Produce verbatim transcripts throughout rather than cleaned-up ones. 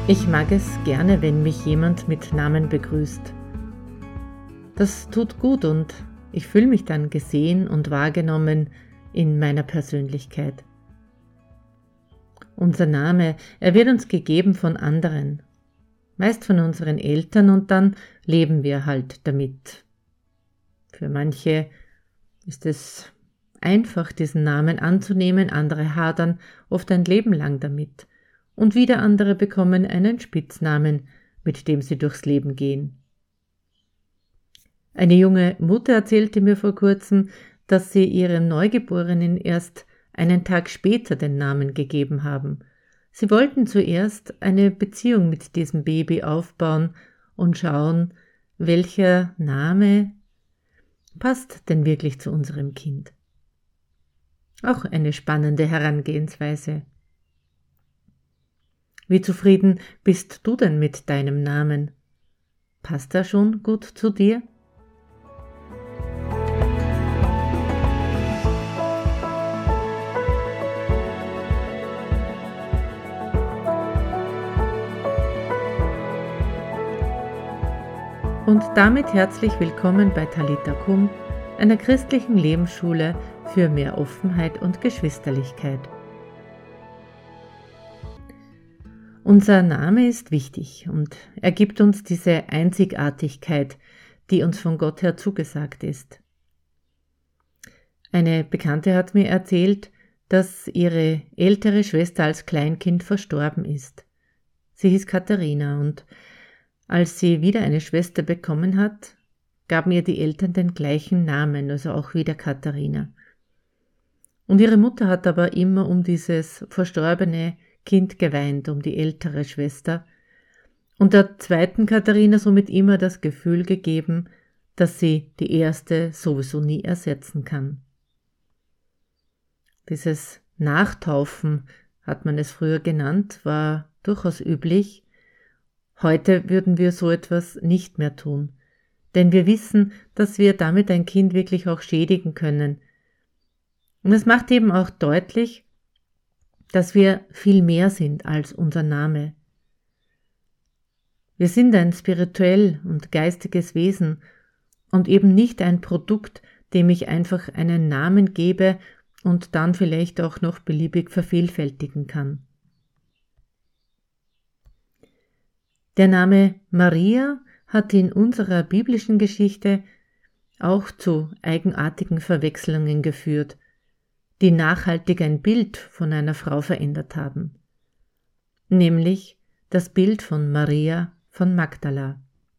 Ich mag es gerne, wenn mich jemand mit Namen begrüßt. Das tut gut und ich fühle mich dann gesehen und wahrgenommen in meiner Persönlichkeit. Unser Name, er wird uns gegeben von anderen, meist von unseren Eltern, und dann leben wir halt damit. Für manche ist es einfach, diesen Namen anzunehmen, andere hadern oft ein Leben lang damit. Und wieder andere bekommen einen Spitznamen, mit dem sie durchs Leben gehen. Eine junge Mutter erzählte mir vor kurzem, dass sie ihrem Neugeborenen erst einen Tag später den Namen gegeben haben. Sie wollten zuerst eine Beziehung mit diesem Baby aufbauen und schauen, welcher Name passt denn wirklich zu unserem Kind. Auch eine spannende Herangehensweise. Wie zufrieden bist du denn mit deinem Namen? Passt er schon gut zu dir? Und damit herzlich willkommen bei Talita Kum, einer christlichen Lebensschule für mehr Offenheit und Geschwisterlichkeit. Unser Name ist wichtig und er gibt uns diese Einzigartigkeit, die uns von Gott her zugesagt ist. Eine Bekannte hat mir erzählt, dass ihre ältere Schwester als Kleinkind verstorben ist. Sie hieß Katharina und als sie wieder eine Schwester bekommen hat, gaben ihr die Eltern den gleichen Namen, also auch wieder Katharina. Und ihre Mutter hat aber immer um dieses verstorbene Kind geweint, um die ältere Schwester, und der zweiten Katharina somit immer das Gefühl gegeben, dass sie die erste sowieso nie ersetzen kann. Dieses Nachtaufen, hat man es früher genannt, war durchaus üblich. Heute würden wir so etwas nicht mehr tun, denn wir wissen, dass wir damit ein Kind wirklich auch schädigen können. Und es macht eben auch deutlich, dass wir viel mehr sind als unser Name. Wir sind ein spirituell und geistiges Wesen und eben nicht ein Produkt, dem ich einfach einen Namen gebe und dann vielleicht auch noch beliebig vervielfältigen kann. Der Name Maria hat in unserer biblischen Geschichte auch zu eigenartigen Verwechslungen geführt, die nachhaltig ein Bild von einer Frau verändert haben, nämlich das Bild von Maria von Magdala.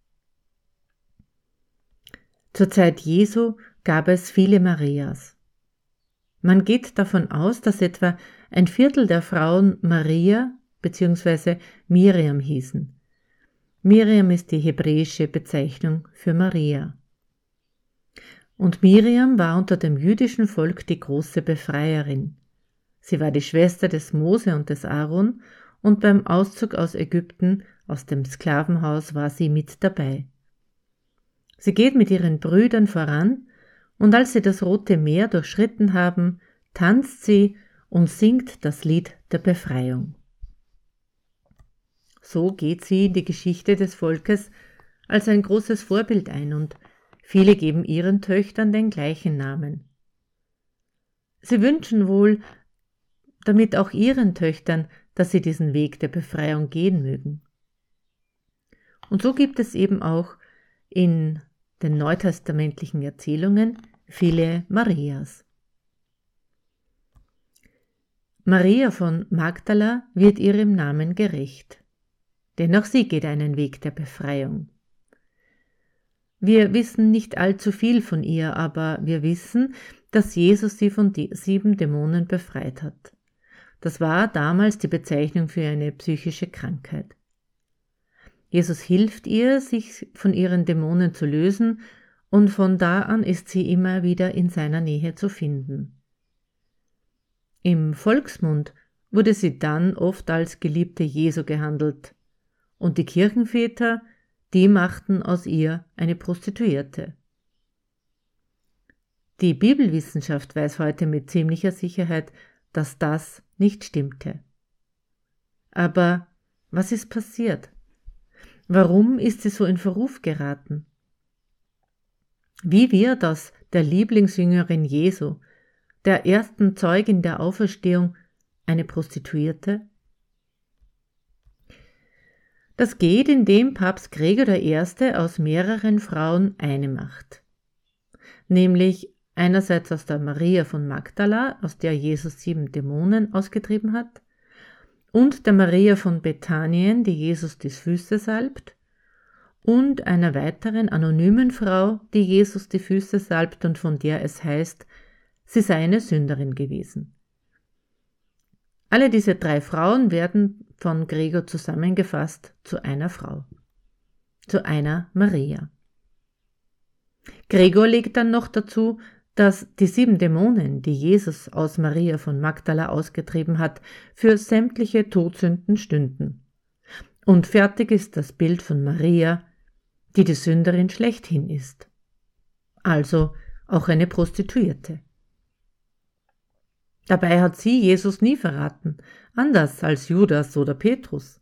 Zur Zeit Jesu gab es viele Marias. Man geht davon aus, dass etwa ein Viertel der Frauen Maria bzw. Miriam hießen. Miriam ist die hebräische Bezeichnung für Maria. Und Miriam war unter dem jüdischen Volk die große Befreierin. Sie war die Schwester des Mose und des Aaron und beim Auszug aus Ägypten, aus dem Sklavenhaus, war sie mit dabei. Sie geht mit ihren Brüdern voran und als sie das Rote Meer durchschritten haben, tanzt sie und singt das Lied der Befreiung. So geht sie in die Geschichte des Volkes als ein großes Vorbild ein und viele geben ihren Töchtern den gleichen Namen. Sie wünschen wohl damit auch ihren Töchtern, dass sie diesen Weg der Befreiung gehen mögen. Und so gibt es eben auch in den neutestamentlichen Erzählungen viele Marias. Maria von Magdala wird ihrem Namen gerecht, denn auch sie geht einen Weg der Befreiung. Wir wissen nicht allzu viel von ihr, aber wir wissen, dass Jesus sie von sieben Dämonen befreit hat. Das war damals die Bezeichnung für eine psychische Krankheit. Jesus hilft ihr, sich von ihren Dämonen zu lösen, und von da an ist sie immer wieder in seiner Nähe zu finden. Im Volksmund wurde sie dann oft als Geliebte Jesu gehandelt, und die Kirchenväter, die machten aus ihr eine Prostituierte. Die Bibelwissenschaft weiß heute mit ziemlicher Sicherheit, dass das nicht stimmte. Aber Was ist passiert? Warum ist sie so in Verruf geraten? Wie wird aus der Lieblingsjüngerin Jesu, der ersten Zeugin der Auferstehung, eine Prostituierte? Das geht, indem Papst Gregor der Erste aus mehreren Frauen eine macht. Nämlich einerseits aus der Maria von Magdala, aus der Jesus sieben Dämonen ausgetrieben hat, und der Maria von Bethanien, die Jesus die Füße salbt, und einer weiteren anonymen Frau, die Jesus die Füße salbt und von der es heißt, sie sei eine Sünderin gewesen. Alle diese drei Frauen werden von Gregor zusammengefasst zu einer Frau, zu einer Maria. Gregor legt dann noch dazu, dass die sieben Dämonen, die Jesus aus Maria von Magdala ausgetrieben hat, für sämtliche Todsünden stünden. Und fertig ist das Bild von Maria, die die Sünderin schlechthin ist. Also auch eine Prostituierte. Dabei hat sie Jesus nie verraten, anders als Judas oder Petrus.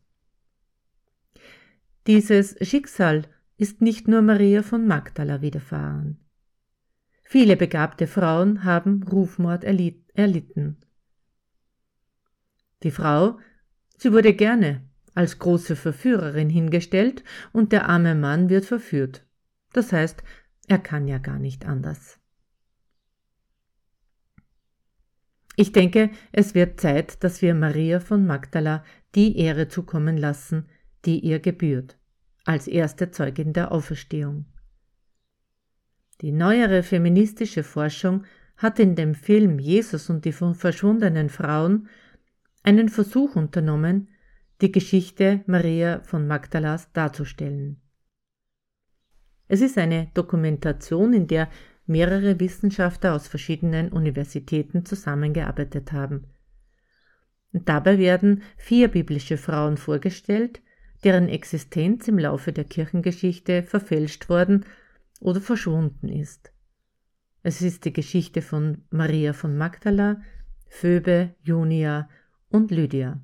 Dieses Schicksal ist nicht nur Maria von Magdala widerfahren. Viele begabte Frauen haben Rufmord erlitten. Die Frau, sie wurde gerne als große Verführerin hingestellt und der arme Mann wird verführt. Das heißt, er kann ja gar nicht anders. Ich denke, es wird Zeit, dass wir Maria von Magdala die Ehre zukommen lassen, die ihr gebührt, als erste Zeugin der Auferstehung. Die neuere feministische Forschung hat in dem Film Jesus und die verschwundenen Frauen einen Versuch unternommen, die Geschichte Maria von Magdalas darzustellen. Es ist eine Dokumentation, in der mehrere Wissenschaftler aus verschiedenen Universitäten zusammengearbeitet haben. Und dabei werden vier biblische Frauen vorgestellt, deren Existenz im Laufe der Kirchengeschichte verfälscht worden oder verschwunden ist. Es ist die Geschichte von Maria von Magdala, Phoebe, Junia und Lydia.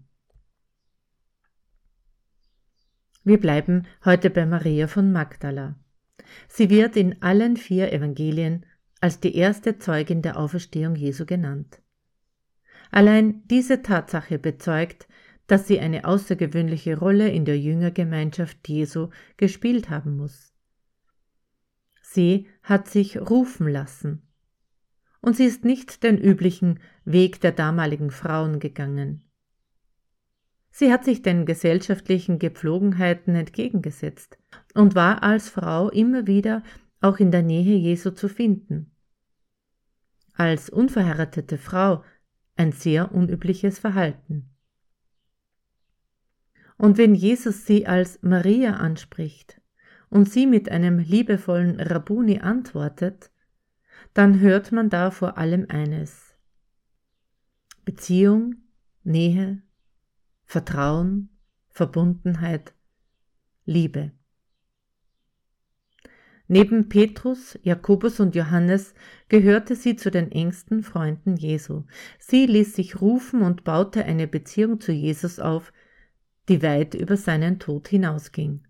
Wir bleiben heute bei Maria von Magdala. Sie wird in allen vier Evangelien als die erste Zeugin der Auferstehung Jesu genannt. Allein diese Tatsache bezeugt, dass sie eine außergewöhnliche Rolle in der Jüngergemeinschaft Jesu gespielt haben muss. Sie hat sich rufen lassen. Und sie ist nicht den üblichen Weg der damaligen Frauen gegangen. Sie hat sich den gesellschaftlichen Gepflogenheiten entgegengesetzt und war als Frau immer wieder auch in der Nähe Jesu zu finden. Als unverheiratete Frau ein sehr unübliches Verhalten. Und wenn Jesus sie als Maria anspricht und sie mit einem liebevollen Rabbuni antwortet, dann hört man da vor allem eines: Beziehung, Nähe, Vertrauen, Verbundenheit, Liebe. Neben Petrus, Jakobus und Johannes gehörte sie zu den engsten Freunden Jesu. Sie ließ sich rufen und baute eine Beziehung zu Jesus auf, die weit über seinen Tod hinausging.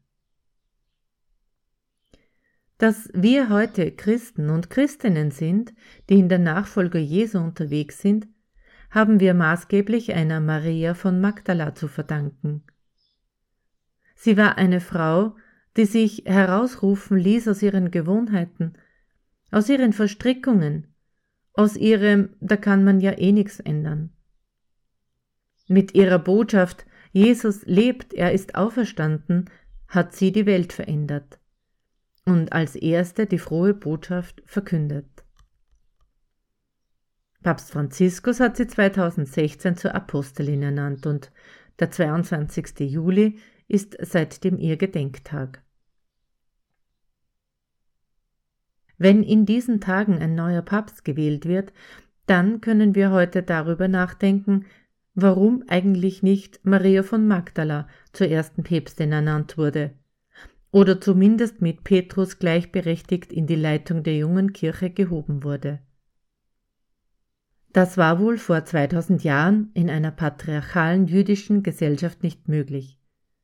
Dass wir heute Christen und Christinnen sind, die in der Nachfolge Jesu unterwegs sind, haben wir maßgeblich einer Maria von Magdala zu verdanken. Sie war eine Frau, die sich herausrufen ließ aus ihren Gewohnheiten, aus ihren Verstrickungen, aus ihrem, da kann man ja eh nichts ändern. Mit ihrer Botschaft, Jesus lebt, er ist auferstanden, hat sie die Welt verändert und als erste die frohe Botschaft verkündet. Papst Franziskus hat sie zweitausendsechzehn zur Apostelin ernannt und der zweiundzwanzigste Juli ist seitdem ihr Gedenktag. Wenn in diesen Tagen ein neuer Papst gewählt wird, dann können wir heute darüber nachdenken, warum eigentlich nicht Maria von Magdala zur ersten Päpstin ernannt wurde oder zumindest mit Petrus gleichberechtigt in die Leitung der jungen Kirche gehoben wurde. Das war wohl vor zweitausend Jahren in einer patriarchalen jüdischen Gesellschaft nicht möglich.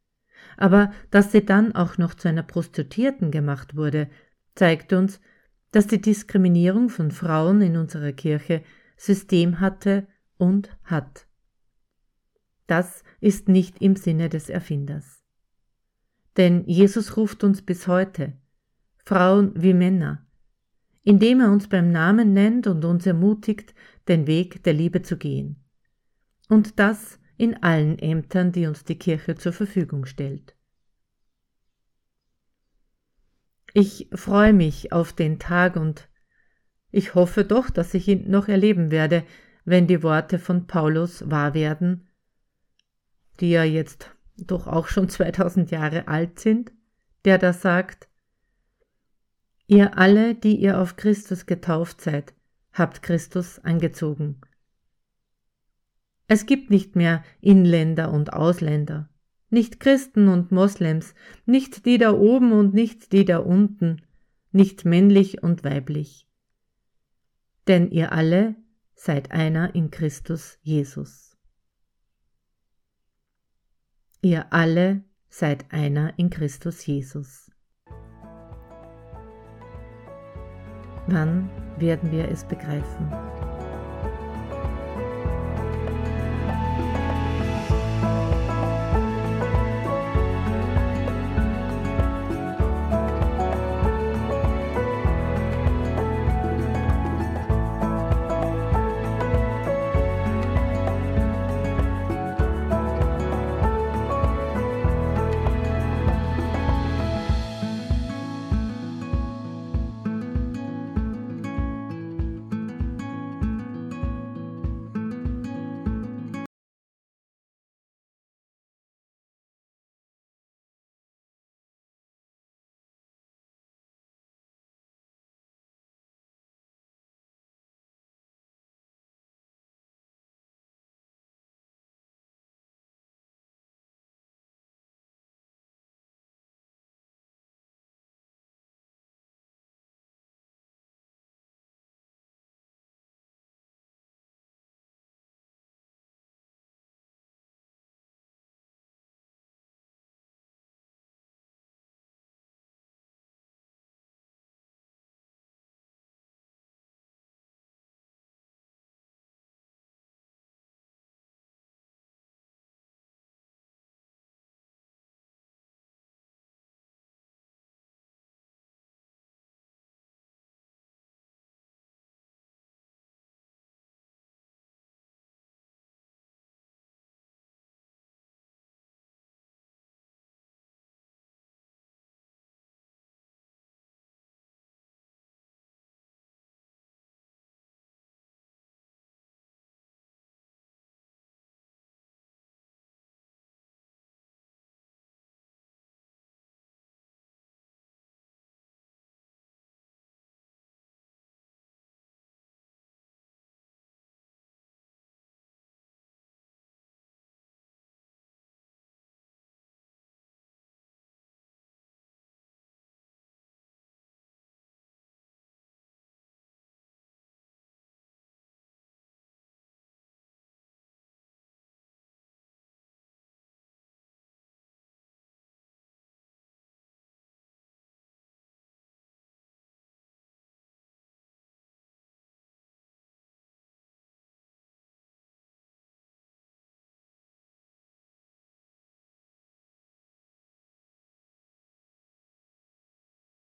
Aber dass sie dann auch noch zu einer Prostituierten gemacht wurde, zeigt uns, dass die Diskriminierung von Frauen in unserer Kirche System hatte und hat. Das ist nicht im Sinne des Erfinders. Denn Jesus ruft uns bis heute, Frauen wie Männer, indem er uns beim Namen nennt und uns ermutigt, den Weg der Liebe zu gehen. Und das in allen Ämtern, die uns die Kirche zur Verfügung stellt. Ich freue mich auf den Tag und ich hoffe doch, dass ich ihn noch erleben werde, wenn die Worte von Paulus wahr werden, die ja jetzt doch auch schon zweitausend Jahre alt sind, der da sagt: Ihr alle, die ihr auf Christus getauft seid, habt Christus angezogen. Es gibt nicht mehr Inländer und Ausländer, nicht Christen und Moslems, nicht die da oben und nicht die da unten, nicht männlich und weiblich. Denn ihr alle seid einer in Christus Jesus. Ihr alle seid einer in Christus Jesus. Wann werden wir es begreifen?